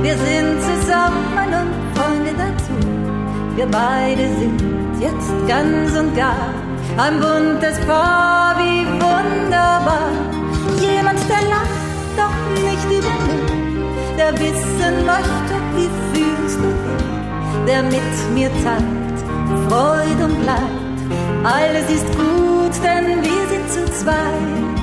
Wir sind zusammen und Freunde dazu. Wir beide sind jetzt ganz und gar ein buntes Paar, wie wunderbar. Jemand, der lacht, doch nicht über mich, der wissen möchte, wie fühlst du dich, der mit mir teilt Freude und Leid. Alles ist gut, denn wir sind zu zweit.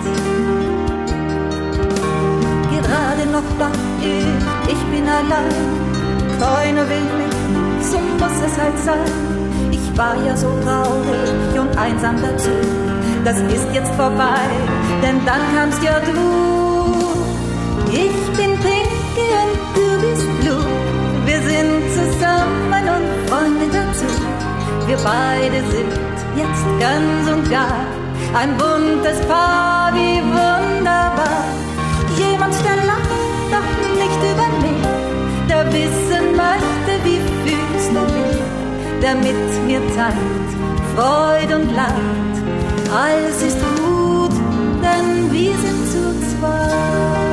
Gerade noch dachte ich bin allein, keiner will mich, so muss es halt sein. Ich war ja so traurig und einsam dazu, das ist jetzt vorbei, denn dann kamst ja du. Ich bin Pinky und du bist Blue, wir sind zusammen und Freunde dazu. Wir beide sind jetzt ganz und gar ein buntes Paar, wie wunderbar. Jemand, der lacht, doch nicht über mich, der wissen möchte, wie fühlst du dich, der mit mir teilt Freude und Leid. Alles ist gut, denn wir sind zu zweit.